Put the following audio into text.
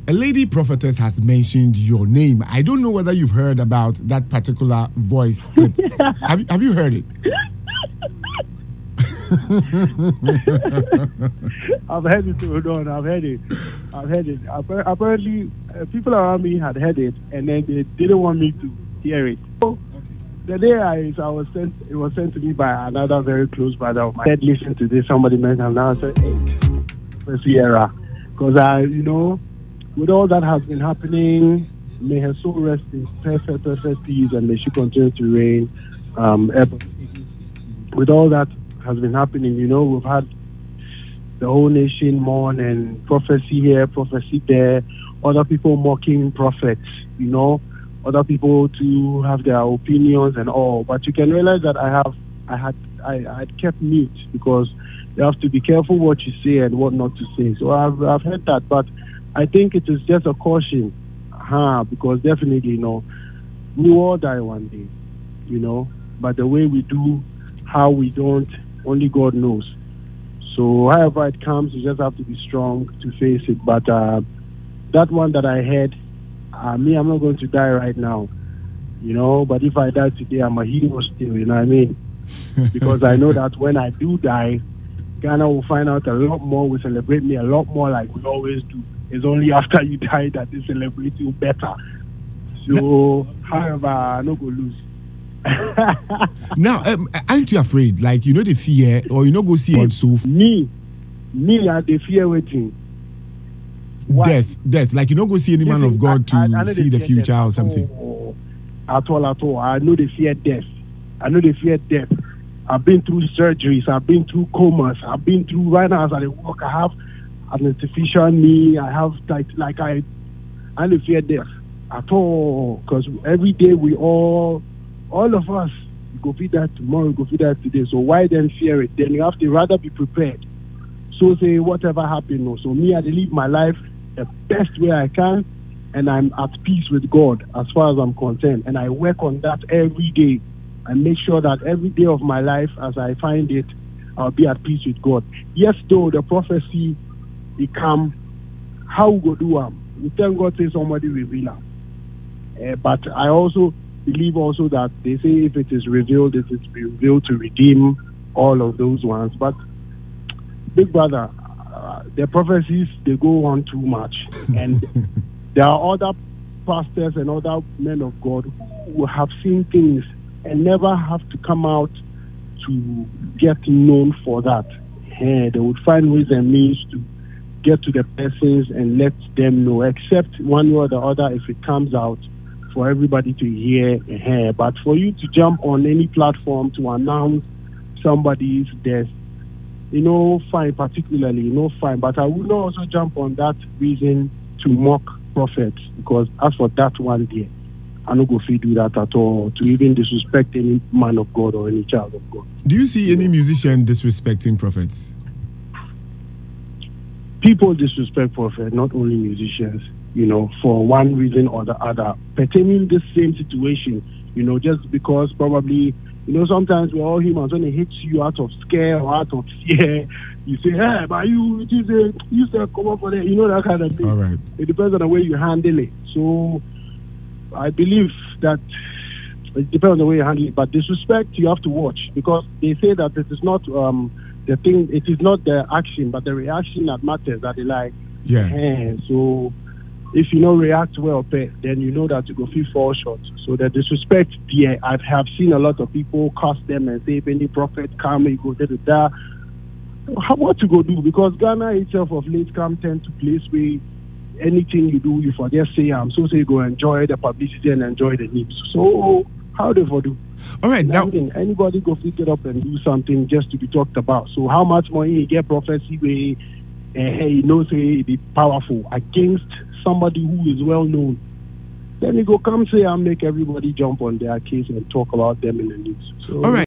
a lady prophetess has mentioned your name. I don't know whether you've heard about that particular voice clip. Have you heard it? I've heard it. Hold on, I've heard it. Apparently, people around me had heard it, and then they didn't want me to hear it. So, the day it was sent to me by another very close brother of mine. I said, listen to this. Somebody mentioned, and I said, hey, Sierra, because with all that has been happening, may her soul rest in perfect peace, and may she continue to reign. With all that has been happening, we've had the whole nation mourn, and prophecy here, prophecy there, other people mocking prophets, other people to have their opinions and all. But you can realize that I had kept mute, because you have to be careful what you say and what not to say. So I've heard that, but I think it is just a caution, because definitely, we all die one day, but the way we do, how we don't, only God knows. So however it comes, you just have to be strong to face it. But that one that I heard, I'm not going to die right now, but if I die today, I'm a hero still, you know what I mean? Because I know that when I do die, Ghana will find out a lot more, will celebrate me a lot more like we always do. It's only after you die that they celebrate you better. So, however, I'm not going to lose. Now, aren't you afraid? Like, the fear, or go see God so Me, I the fear waiting. Death. Like, go see any man of God to see the future or something. At all. I know they fear death. I've been through surgeries. I've been through comas. I've been through, right now as I walk, I have an artificial knee. I have, I don't fear death at all. Because every day all of us, we go feed that tomorrow, we go feed that today. So why then fear it? Then you have to rather be prepared. So say whatever happens. So me, I live my life the best way I can, and I'm at peace with God as far as I'm concerned. And I work on that every day. I make sure that every day of my life, as I find it, I'll be at peace with God. Yes, though the prophecy, it come, how we go do them? We thank God say somebody reveal them. But I also believe also that they say if it is revealed, it is revealed to redeem all of those ones. But big brother, the prophecies, they go on too much. And there are other pastors and other men of God who have seen things and never have to come out to get known for that. They would find ways and means to get to the persons and let them know, except one way or the other, if it comes out for everybody to hear. But for you to jump on any platform to announce somebody's death, fine, particularly, fine. But I would not also jump on that reason to mock prophets, because as for that one day, I don't go do that at all, to even disrespect any man of God or any child of God. Do you see any musician disrespecting prophets? People disrespect prophets, not only musicians, for one reason or the other, pertaining the same situation, just because probably, sometimes we're all humans. When it hits you out of scare or out of fear, you say, hey, but you say, come up for that, that kind of thing. All right. It depends on the way you handle it. So I believe that it depends on the way you handle it. But disrespect, you have to watch, because they say that it is not the thing, it is not the action, but the reaction that matters, that they like. Yeah. So if you don't react well, then you know that you go fall short. So the disrespect, yeah, I have seen a lot of people curse them and say, if any prophet come, you go da. What to go do? Because Ghana itself of late come tend to place where anything you do, you forget say so say go enjoy the publicity and enjoy the news. So how do they do? All right, now anybody go pick it up and do something just to be talked about. So how much more you get prophecy where say be powerful against somebody who is well known? Then you go come say and make everybody jump on their case and talk about them in the news. So, all right.